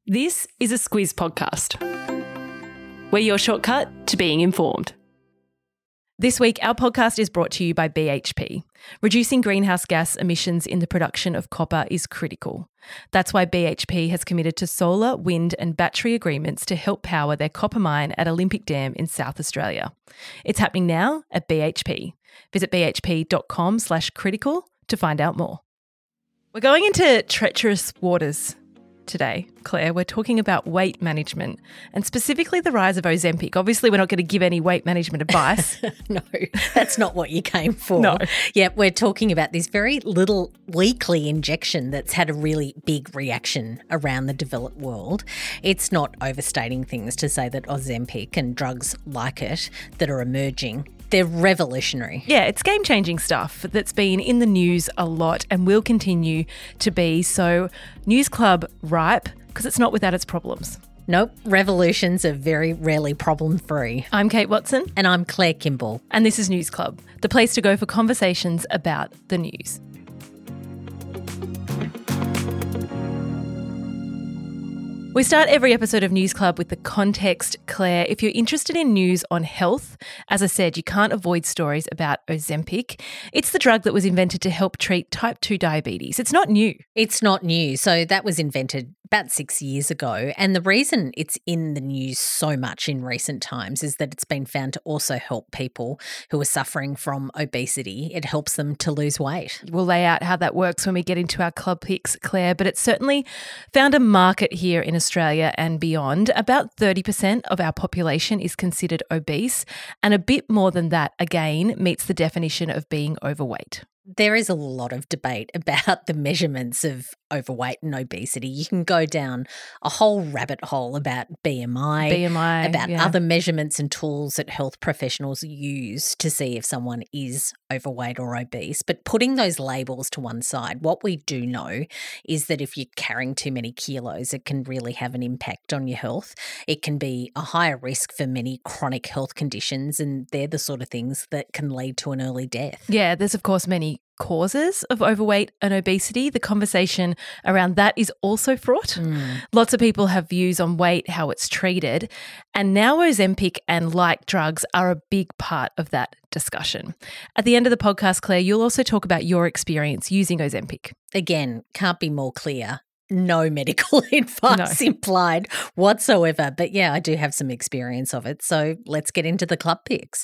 This is a Squiz podcast. We're your shortcut to being informed. This week, our podcast is brought to you by BHP. Reducing greenhouse gas emissions in the production of copper is critical. That's why BHP has committed to solar, wind and battery agreements to help power their copper mine at Olympic Dam in South Australia. It's happening now at BHP. Visit bhp.com/critical to find out more. We're going into treacherous waters today, Claire. We're talking about weight management and specifically the rise of Ozempic. Obviously, we're not going to give any weight management advice. No, that's not what you came for. No. Yeah, we're talking about this very little weekly injection that's had a really big reaction around the developed world. It's not overstating things to say that Ozempic and drugs like it that are emerging, they're revolutionary. Yeah, it's game-changing stuff that's been in the news a lot and will continue to be. So News Club ripe because it's not without its problems. Nope, revolutions are very rarely problem-free. I'm Kate Watson. And I'm Claire Kimball. And this is News Club, the place to go for conversations about the news. We start every episode of News Club with the context, Claire. If you're interested in news on health, as I said, you can't avoid stories about Ozempic. It's the drug that was invented to help treat type 2 diabetes. It's not new. It's not new. So that was invented about 6 years ago. And the reason it's in the news so much in recent times is that it's been found to also help people who are suffering from obesity. It helps them to lose weight. We'll lay out how that works when we get into our club picks, Claire, but it's certainly found a market here in Australia and beyond. About 30% of our population is considered obese, and a bit more than that, again, meets the definition of being overweight. There is a lot of debate about the measurements of overweight and obesity. You can go down a whole rabbit hole about BMI, about other measurements and tools that health professionals use to see if someone is overweight or obese. But putting those labels to one side, what we do know is that if you're carrying too many kilos, it can really have an impact on your health. It can be a higher risk for many chronic health conditions, and they're the sort of things that can lead to an early death. Yeah, there's of course many causes of overweight and obesity. The conversation around that is also fraught. Lots of people have views on weight, how it's treated, and now Ozempic and like drugs are a big part of that discussion. At the end of the podcast, Claire, you'll also talk about your experience using Ozempic. Again, can't be more clear. No medical advice implied whatsoever. But yeah, I do have some experience of it. So let's get into the club picks.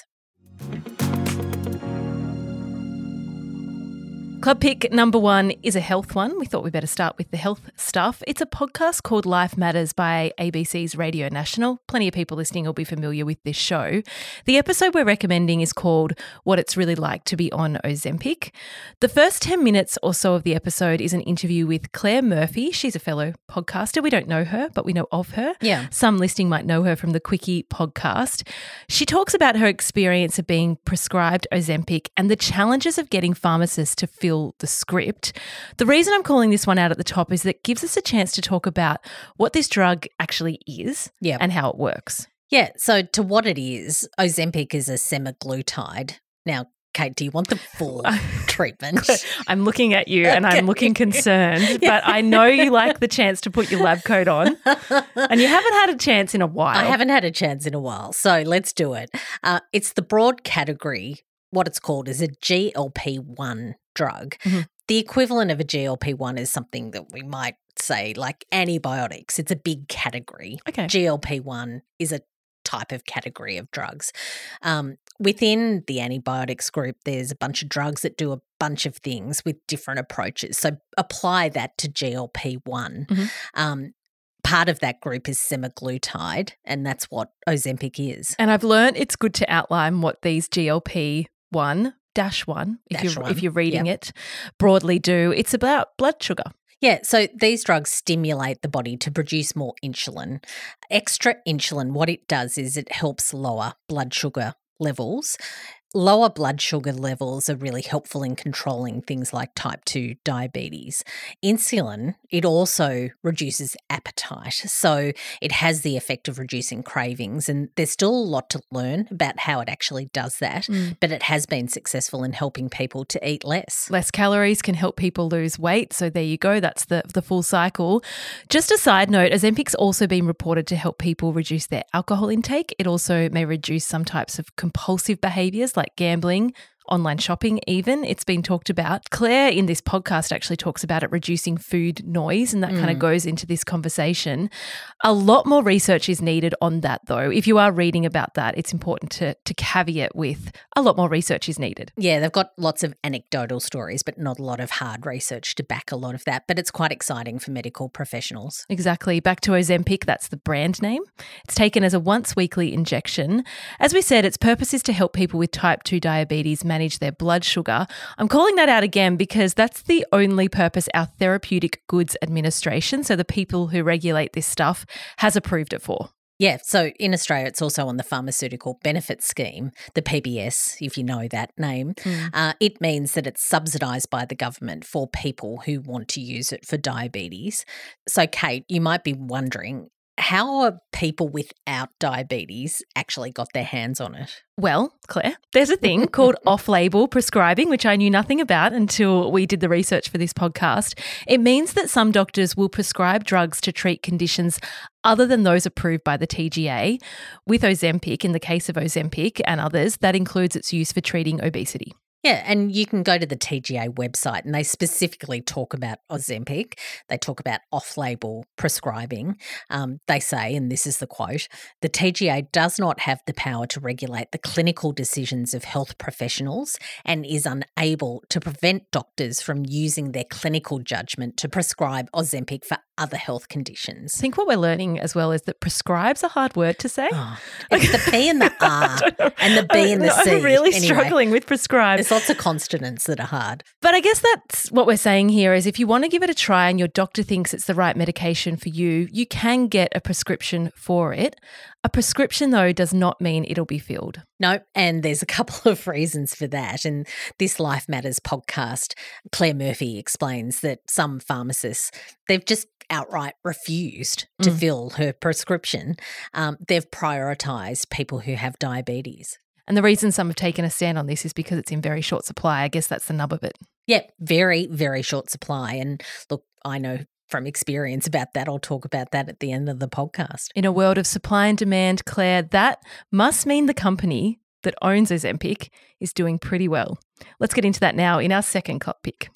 Club pick number 1 is a health one. We thought we better start with the health stuff. It's a podcast called Life Matters by ABC's Radio National. Plenty of people listening will be familiar with this show. The episode we're recommending is called What It's Really Like to Be on Ozempic. The first 10 minutes or so of the episode is an interview with Claire Murphy. She's a fellow podcaster. We don't know her, but we know of her. Yeah. Some listening might know her from the Quickie podcast. She talks about her experience of being prescribed Ozempic and the challenges of getting pharmacists to fill the script. The reason I'm calling this one out at the top is that it gives us a chance to talk about what this drug actually is and how it works. Yeah, so to what it is, Ozempic is a semaglutide. Now, Kate, do you want the full treatment? I'm looking at you and I'm looking concerned, but I know you like the chance to put your lab coat on and you haven't had a chance in a while. I haven't had a chance in a while, so let's do it. It's the broad category. What it's called is a GLP-1 drug. Mm-hmm. The equivalent of a GLP-1 is something that we might say like antibiotics. It's a big category. Okay. GLP-1 is a type of category of drugs. Within the antibiotics group, there's a bunch of drugs that do a bunch of things with different approaches. So apply that to GLP-1. Mm-hmm. Part of that group is semaglutide, and that's what Ozempic is. And I've learned it's good to outline what these GLP-1 if you're reading it, broadly do. It's about blood sugar. Yeah, so these drugs stimulate the body to produce more insulin. Extra insulin, what it does is it helps lower blood sugar levels. lower blood sugar levels are really helpful in controlling things like type 2 diabetes. Insulin, it also reduces appetite, so it has the effect of reducing cravings, and there's still a lot to learn about how it actually does that, but it has been successful in helping people to eat less. Less calories can help people lose weight, so there you go, that's the full cycle. Just a side note, Ozempic's also been reported to help people reduce their alcohol intake. It also may reduce some types of compulsive behaviours like gambling, online shopping even. It's been talked about. Claire in this podcast actually talks about it reducing food noise, and that kind of goes into this conversation. A lot more research is needed on that though. If you are reading about that, it's important to caveat with a lot more research is needed. Yeah, they've got lots of anecdotal stories, but not a lot of hard research to back a lot of that. But it's quite exciting for medical professionals. Exactly. Back to Ozempic, that's the brand name. It's taken as a once-weekly injection. As we said, its purpose is to help people with type 2 diabetes manage their blood sugar. I'm calling that out again because that's the only purpose our Therapeutic Goods Administration, so the people who regulate this stuff, has approved it for. Yeah, so in Australia, it's also on the Pharmaceutical Benefits Scheme, the PBS, if you know that name. It means that it's subsidised by the government for people who want to use it for diabetes. So, Kate, you might be wondering, how are people without diabetes actually got their hands on it? Well, Claire, there's a thing called off-label prescribing, which I knew nothing about until we did the research for this podcast. It means that some doctors will prescribe drugs to treat conditions other than those approved by the TGA. With Ozempic, in the case of Ozempic and others, that includes its use for treating obesity. Yeah, and you can go to the TGA website and they specifically talk about Ozempic. They talk about off-label prescribing. They say, and this is the quote, the TGA does not have the power to regulate the clinical decisions of health professionals and is unable to prevent doctors from using their clinical judgment to prescribe Ozempic for other health conditions. I think what we're learning as well is that prescribe's a hard word to say. Oh, it's the P and the R and the B and the C. I'm really struggling with prescribe. There's lots of consonants that are hard. But I guess that's what we're saying here is if you want to give it a try and your doctor thinks it's the right medication for you, you can get a prescription for it. A prescription, though, does not mean it'll be filled. No, and there's a couple of reasons for that. In this Life Matters podcast, Claire Murphy explains that some pharmacists, they've just outright refused to fill her prescription. They've prioritised people who have diabetes. And the reason some have taken a stand on this is because it's in very short supply. I guess that's the nub of it. Yeah, very, very short supply. And look, I know from experience about that. I'll talk about that at the end of the podcast. In a world of supply and demand, Claire, that must mean the company that owns Ozempic is doing pretty well. Let's get into that now in our second club pick.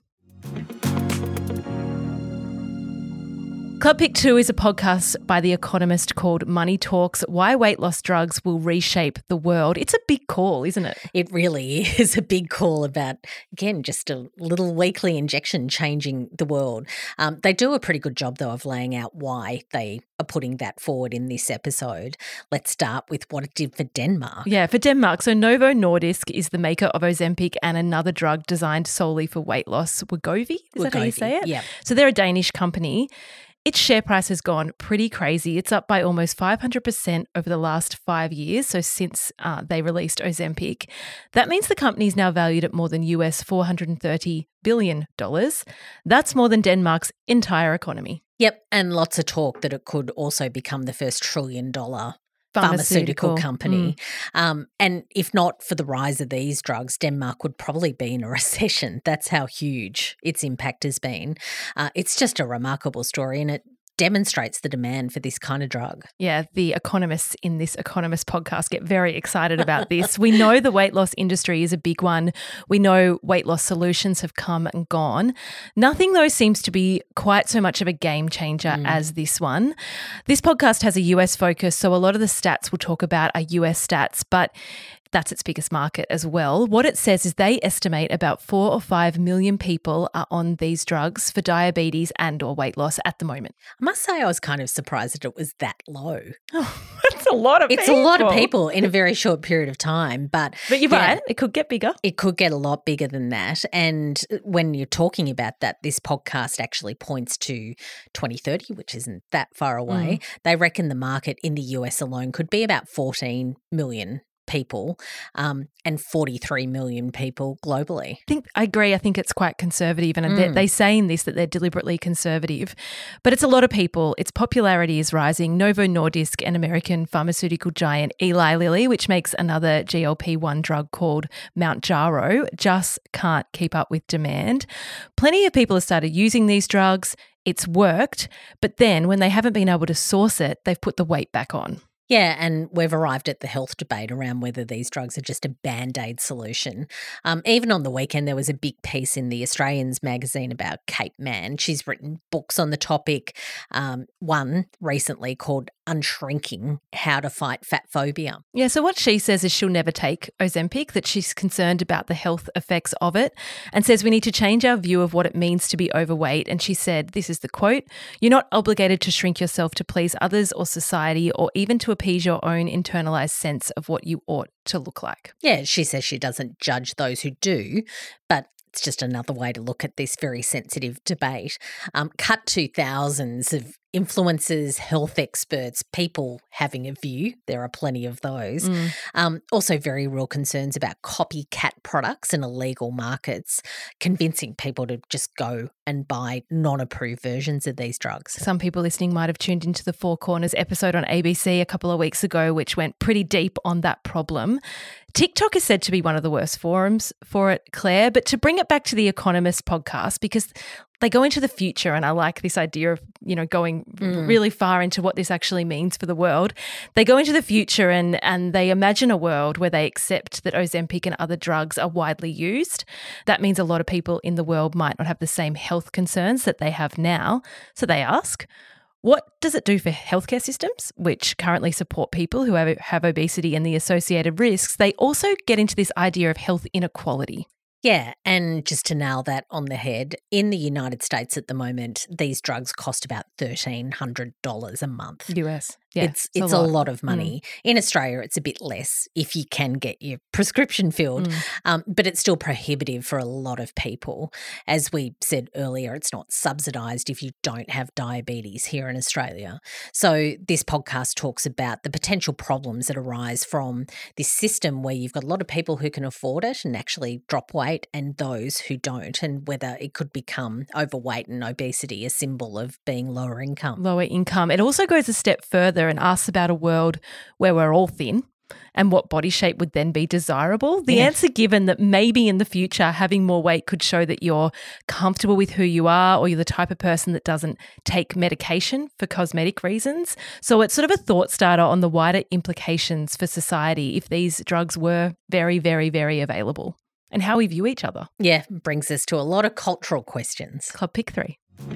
Club Pick 2 is a podcast by The Economist called Money Talks, Why Weight Loss Drugs Will Reshape the World. It's a big call, isn't it? It really is a big call about, again, just a little weekly injection changing the world. They do a pretty good job, though, of laying out why they are putting that forward in this episode. Let's start with what it did for Denmark. Yeah, for Denmark. So Novo Nordisk is the maker of Ozempic and another drug designed solely for weight loss, Wegovy. Is that how you say it? Yeah. So they're a Danish company. Its share price has gone pretty crazy. It's up by almost 500% over the last 5 years, so since they released Ozempic. That means the company is now valued at more than US $430 billion. That's more than Denmark's entire economy. Yep, and lots of talk that it could also become the first $1 trillion pharmaceutical company. And if not for the rise of these drugs, Denmark would probably be in a recession. That's how huge its impact has been. It's just a remarkable story, and it demonstrates the demand for this kind of drug. Yeah, the economists in this Economist podcast get very excited about this. We know the weight loss industry is a big one. We know weight loss solutions have come and gone. Nothing, though, seems to be quite so much of a game changer as this one. This podcast has a US focus, so a lot of the stats we'll talk about are US stats, but that's its biggest market as well. What it says is they estimate about 4 or 5 million people are on these drugs for diabetes and or weight loss at the moment. I must say I was kind of surprised that it was that low. Oh, that's a lot of people. It's a lot of people in a very short period of time. But you're right, it could get bigger. It could get a lot bigger than that. And when you're talking about that, this podcast actually points to 2030, which isn't that far away. They reckon the market in the US alone could be about 14 million people and 43 million people globally. I agree. I think it's quite conservative, and they say in this that they're deliberately conservative. But it's a lot of people. Its popularity is rising. Novo Nordisk and American pharmaceutical giant Eli Lilly, which makes another GLP-1 drug called Mounjaro, just can't keep up with demand. Plenty of people have started using these drugs. It's worked, but then when they haven't been able to source it, they've put the weight back on. Yeah, and we've arrived at the health debate around whether these drugs are just a Band-Aid solution. Even on the weekend, there was a big piece in the Australians magazine about Kate Mann. She's written books on the topic, one recently called Unshrinking, How to Fight Fat Phobia. Yeah, so what she says is she'll never take Ozempic, that she's concerned about the health effects of it, and says we need to change our view of what it means to be overweight. And she said, this is the quote, "You're not obligated to shrink yourself to please others or society or even to appease your own internalized sense of what you ought to look like." Yeah, she says she doesn't judge those who do, but it's just another way to look at this very sensitive debate. Cut to thousands of influencers, health experts, people having a view. There are plenty of those. Also very real concerns about copycat products in illegal markets, convincing people to just go and buy non-approved versions of these drugs. Some people listening might have tuned into the Four Corners episode on ABC a couple of weeks ago, which went pretty deep on that problem. TikTok is said to be one of the worst forums for it, Claire, but to bring it back to the Economist podcast, because they go into the future, and I like this idea of, going really far into what this actually means for the world. They go into the future and they imagine a world where they accept that Ozempic and other drugs are widely used. That means a lot of people in the world might not have the same health concerns that they have now. So they ask, what does it do for healthcare systems, which currently support people who have obesity and the associated risks? They also get into this idea of health inequality. Yeah, and just to nail that on the head, in the United States at the moment, these drugs cost about $1,300 a month. US. Yeah, it's a lot of money. In Australia, it's a bit less if you can get your prescription filled, but it's still prohibitive for a lot of people. As we said earlier, it's not subsidised if you don't have diabetes here in Australia. So this podcast talks about the potential problems that arise from this system where you've got a lot of people who can afford it and actually drop weight and those who don't, and whether it could become overweight and obesity a symbol of being lower income. Lower income. It also goes a step further and asks about a world where we're all thin and what body shape would then be desirable. The answer given that maybe in the future having more weight could show that you're comfortable with who you are, or you're the type of person that doesn't take medication for cosmetic reasons. So it's sort of a thought starter on the wider implications for society if these drugs were very, very, very available, and how we view each other. Yeah, brings us to a lot of cultural questions. Club Pick 3.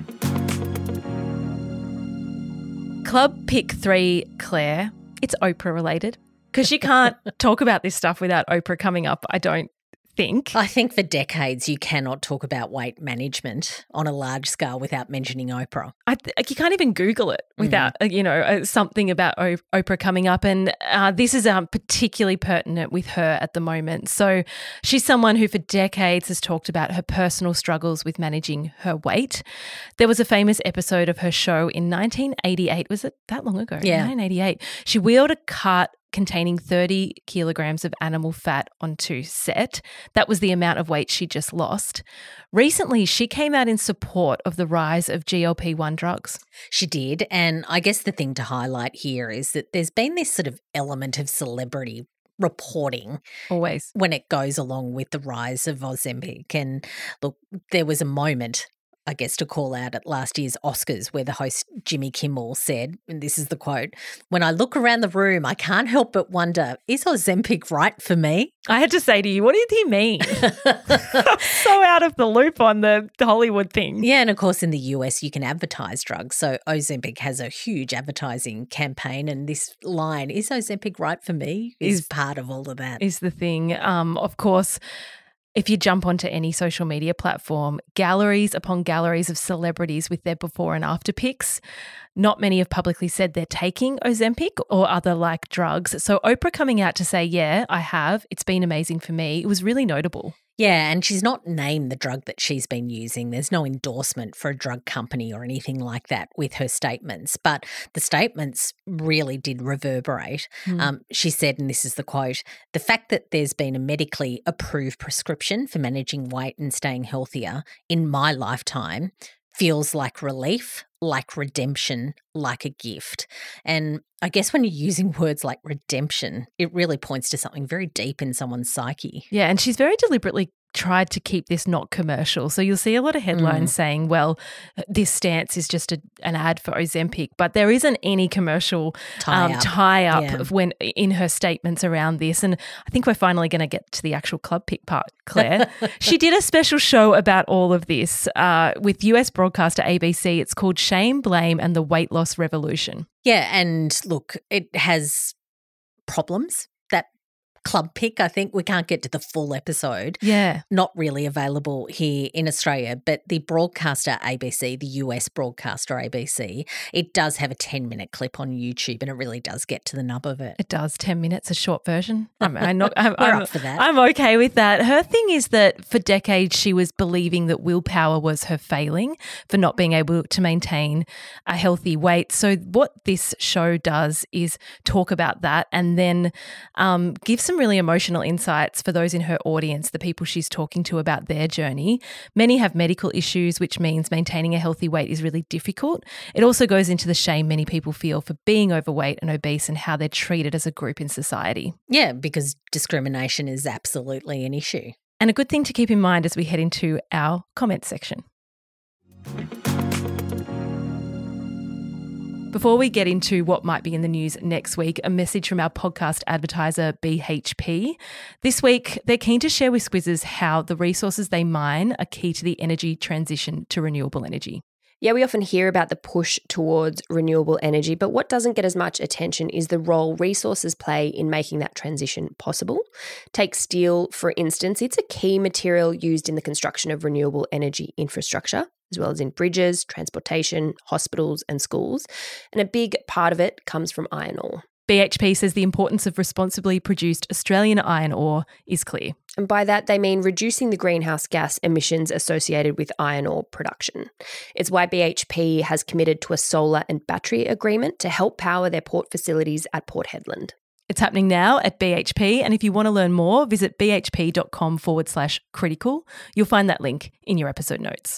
Club Pick 3, Claire, it's Oprah related, because you can't talk about this stuff without Oprah coming up, I don't think. I think for decades you cannot talk about weight management on a large scale without mentioning Oprah. You can't even Google it without, something about Oprah coming up. And this is particularly pertinent with her at the moment. So she's someone who for decades has talked about her personal struggles with managing her weight. There was a famous episode of her show in 1988. Was it that long ago? Yeah. 1988. She wheeled a cart containing 30 kilograms of animal fat onto set. That was the amount of weight she just lost. Recently, she came out in support of the rise of GLP-1 drugs. She did, and I guess the thing to highlight here is that there's been this sort of element of celebrity reporting always when it goes along with the rise of Ozempic. And look, there was a moment, I guess, to call out at last year's Oscars where the host Jimmy Kimmel said, and this is the quote, "When I look around the room, I can't help but wonder, is Ozempic right for me?" I had to say to you, what did he mean? So out of the loop on the Hollywood thing. Yeah, and of course in the US you can advertise drugs. So Ozempic has a huge advertising campaign, and this line, "Is Ozempic right for me?" is part of all of that. Is the thing. Of course, if you jump onto any social media platform, galleries upon galleries of celebrities with their before and after pics. Not many have publicly said they're taking Ozempic or other like drugs. So Oprah coming out to say, yeah, I have. It's been amazing for me. It was really notable. Yeah, and she's not named the drug that she's been using. There's no endorsement for a drug company or anything like that with her statements, but the statements really did reverberate. She said, and this is the quote, "The fact that there's been a medically approved prescription for managing weight and staying healthier in my lifetime feels like relief, like redemption, like a gift." And I guess when you're using words like redemption, it really points to something very deep in someone's psyche. Yeah, and she's very deliberately tried to keep this not commercial. So you'll see a lot of headlines saying, well, this stance is just an ad for Ozempic, but there isn't any commercial tie-up when in her statements around this. And I think we're finally going to get to the actual club pick part, Claire. She did a special show about all of this with US broadcaster ABC. It's called Shame, Blame and the Weight Loss Revolution. Yeah, and look, it has problems. That club pick, I think we can't get to the full episode. Yeah. Not really available here in Australia, but the broadcaster ABC, the US broadcaster ABC, it does have a 10-minute clip on YouTube and it really does get to the nub of it. It does. 10 minutes, a short version. I'm up for that. I'm okay with that. Her thing is that for decades she was believing that willpower was her failing for not being able to maintain a healthy weight. So what this show does is talk about that and then give some really emotional insights for those in her audience, the people she's talking to about their journey. Many have medical issues, which means maintaining a healthy weight is really difficult. It also goes into the shame many people feel for being overweight and obese and how they're treated as a group in society. Yeah, because discrimination is absolutely an issue. And a good thing to keep in mind as we head into our comment section. Before we get into what might be in the news next week, a message from our podcast advertiser, BHP. This week, they're keen to share with Squizzes how the resources they mine are key to the energy transition to renewable energy. Yeah, we often hear about the push towards renewable energy, but what doesn't get as much attention is the role resources play in making that transition possible. Take steel, for instance. It's a key material used in the construction of renewable energy infrastructure, as well as in bridges, transportation, hospitals and schools. And a big part of it comes from iron ore. BHP says the importance of responsibly produced Australian iron ore is clear. And by that, they mean reducing the greenhouse gas emissions associated with iron ore production. It's why BHP has committed to a solar and battery agreement to help power their port facilities at Port Hedland. It's happening now at BHP, and if you want to learn more, visit bhp.com/critical. You'll find that link in your episode notes.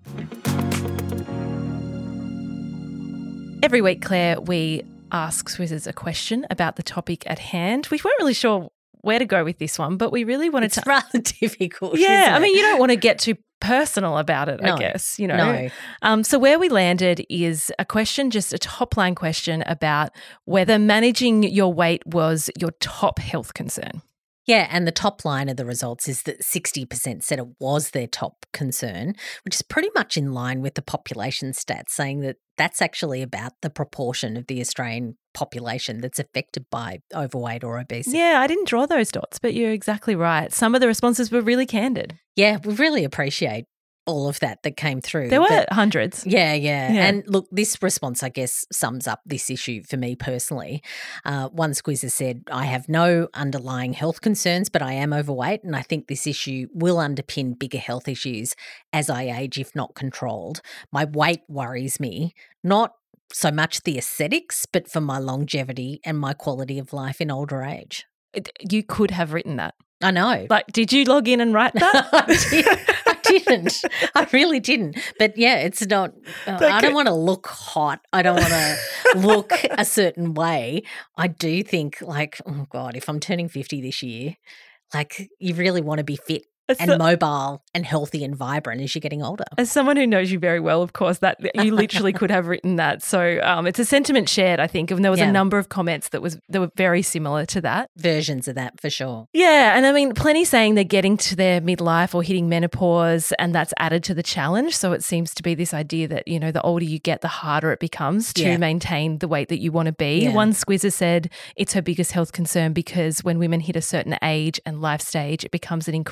Every week, Claire, we ask Squizzes a question about the topic at hand. We weren't really sure where to go with this one, but we really wanted It's rather difficult. Yeah, I mean, you don't want to get too personal about it, No, I guess, you know. no. So where we landed is a question, just a top line question about whether managing your weight was your top health concern. Yeah, and the top line of the results is that 60% said it was their top concern, which is pretty much in line with the population stats, saying that that's actually about the proportion of the Australian population that's affected by overweight or obesity. Yeah, I didn't draw those dots, but you're exactly right. Some of the responses were really candid. Yeah, we really appreciate all of that came through. There were hundreds. Yeah. And look, this response, I guess, sums up this issue for me personally. One squizzer said, "I have no underlying health concerns, but I am overweight, and I think this issue will underpin bigger health issues as I age if not controlled. My weight worries me, not so much the aesthetics, but for my longevity and my quality of life in older age." You could have written that. I know. Like, did you log in and write that? I didn't. I really didn't. But yeah, it's not, I don't want to look hot. I don't want to look a certain way. I do think like, oh God, if I'm turning 50 this year, like you really want to be fit and mobile and healthy and vibrant as you're getting older. As someone who knows you very well, of course, that you literally could have written that. So it's a sentiment shared, I think, and there was a number of comments that were very similar to that. Versions of that for sure. Yeah, and I mean, plenty saying they're getting to their midlife or hitting menopause, and that's added to the challenge. So it seems to be this idea that, you know, the older you get, the harder it becomes to maintain the weight that you want to be. Yeah. One squizzer said it's her biggest health concern because when women hit a certain age and life stage, it becomes an increasingly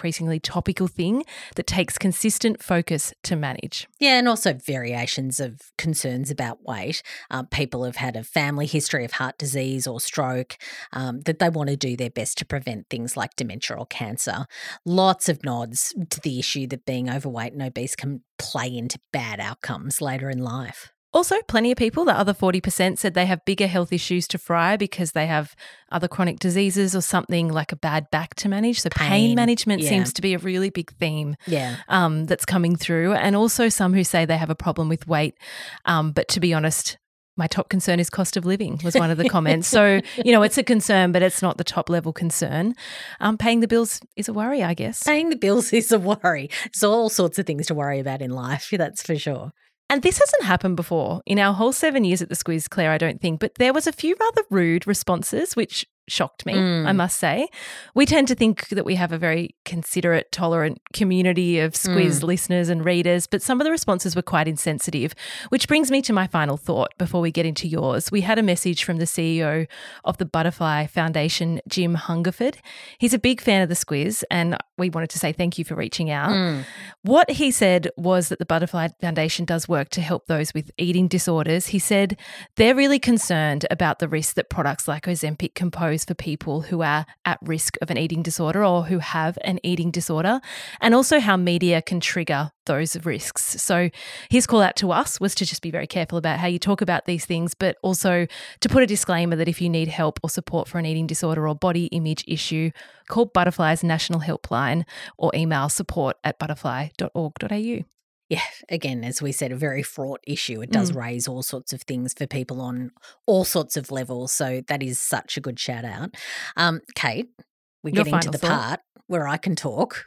topical thing that takes consistent focus to manage. Yeah, and also variations of concerns about weight. People have had a family history of heart disease or stroke, that they want to do their best to prevent things like dementia or cancer. Lots of nods to the issue that being overweight and obese can play into bad outcomes later in life. Also, plenty of people, the other 40%, said they have bigger health issues to fry because they have other chronic diseases or something like a bad back to manage. So pain management seems to be a really big theme that's coming through. And also some who say they have a problem with weight. But to be honest, my top concern is cost of living was one of the comments. So, it's a concern, but it's not the top level concern. Paying the bills is a worry, I guess. Paying the bills is a worry. There's all sorts of things to worry about in life, that's for sure. And this hasn't happened before in our whole 7 years at the Squiz, Claire, I don't think, but there was a few rather rude responses, which shocked me, I must say. We tend to think that we have a very considerate, tolerant community of Squiz listeners and readers, but some of the responses were quite insensitive, which brings me to my final thought before we get into yours. We had a message from the CEO of the Butterfly Foundation, Jim Hungerford. He's a big fan of the Squiz, and we wanted to say thank you for reaching out. What he said was that the Butterfly Foundation does work to help those with eating disorders. He said they're really concerned about the risk that products like Ozempic can pose for people who are at risk of an eating disorder or who have an eating disorder, and also how media can trigger those risks. So his call out to us was to just be very careful about how you talk about these things, but also to put a disclaimer that if you need help or support for an eating disorder or body image issue, call Butterfly's National Helpline or email support@butterfly.org.au. Yeah, again, as we said, a very fraught issue. It does raise all sorts of things for people on all sorts of levels. So that is such a good shout out. Kate, we're getting to the part where I can talk.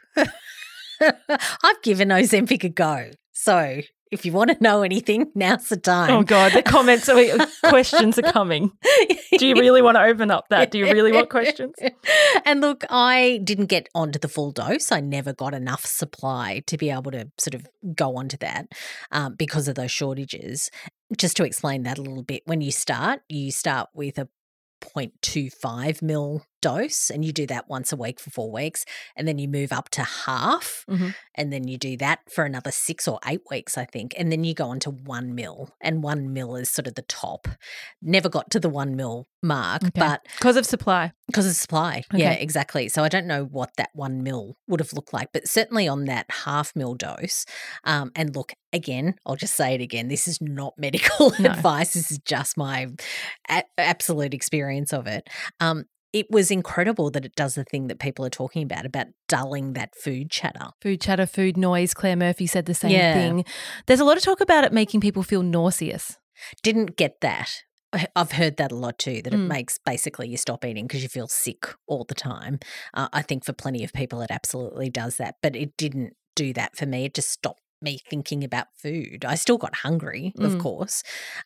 I've given Ozempic a go. So if you want to know anything, now's the time. Oh, God, the comments, questions are coming. Do you really want to open up that? Do you really want questions? And look, I didn't get onto the full dose. I never got enough supply to be able to sort of go onto that because of those shortages. Just to explain that a little bit, when you start with a 0.25 mil dose, and you do that once a week for 4 weeks, and then you move up to half, and then you do that for another 6 or 8 weeks, I think, and then you go on to 1 mil, and 1 mil is sort of the top. Never got to the 1 mil mark, but because of supply. Yeah, exactly. So I don't know what that 1 mil would have looked like, but certainly on that half mil dose, and look, again, I'll just say it again, this is not medical advice, this is just my absolute experience of it. It was incredible that it does the thing that people are talking about dulling that food chatter. Food chatter, food noise. Claire Murphy said the same thing. There's a lot of talk about it making people feel nauseous. Didn't get that. I've heard that a lot too, that it makes basically you stop eating because you feel sick all the time. I think for plenty of people it absolutely does that, but it didn't do that for me. It just stopped me thinking about food. I still got hungry, of course.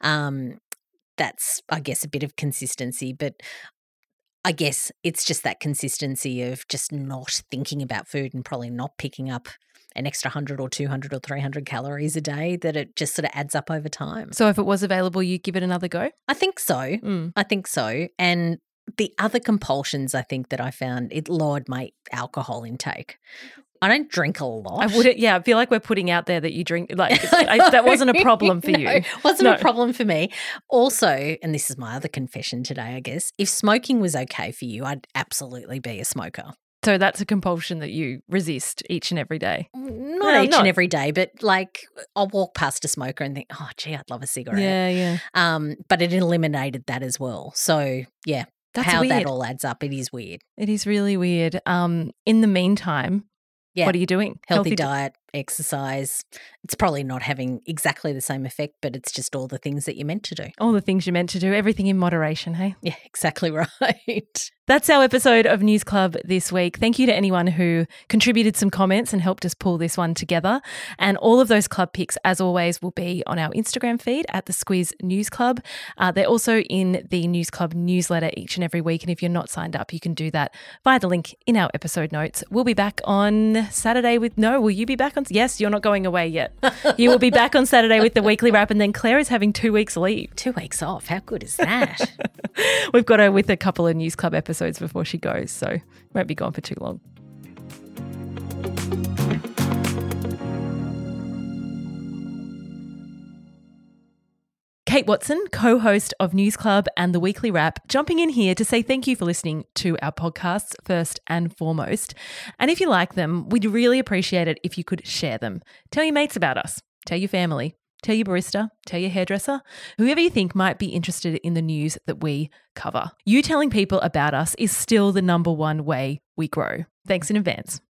That's, I guess, a bit of consistency, but I guess it's just that consistency of just not thinking about food and probably not picking up an extra 100 or 200 or 300 calories a day, that it just sort of adds up over time. So if it was available, you'd give it another go? I think so. I think so. And the other compulsions I think that I found, it lowered my alcohol intake. I don't drink a lot. I feel like we're putting out there that you drink. Like that wasn't a problem for you. Wasn't a problem for me. Also, and this is my other confession today, I guess, if smoking was okay for you, I'd absolutely be a smoker. So that's a compulsion that you resist each and every day? Not each and every day, but like I'll walk past a smoker and think, oh, gee, I'd love a cigarette. Yeah. But it eliminated that as well. So, yeah, that's how weird. that all adds up, it is weird. It is really weird. In the meantime, what are you doing? Healthy diet, exercise. It's probably not having exactly the same effect, but it's just all the things that you're meant to do. All the things you're meant to do, everything in moderation, hey? Yeah, exactly right. That's our episode of News Club this week. Thank you to anyone who contributed some comments and helped us pull this one together. And all of those club picks, as always, will be on our Instagram feed at the Squiz News Club. They're also in the News Club newsletter each and every week. And if you're not signed up, you can do that via the link in our episode notes. We'll be back on Saturday will you be back on? Yes, you're not going away yet. You will be back on Saturday with the weekly wrap, and then Claire is having 2 weeks leave. 2 weeks off. How good is that? We've got her with a couple of News Club episodes before she goes, so won't be gone for too long. Kate Watson, co-host of News Club and The Weekly Wrap, jumping in here to say thank you for listening to our podcasts first and foremost. And if you like them, we'd really appreciate it if you could share them. Tell your mates about us. Tell your family. Tell your barista. Tell your hairdresser. Whoever you think might be interested in the news that we cover. You telling people about us is still the number one way we grow. Thanks in advance.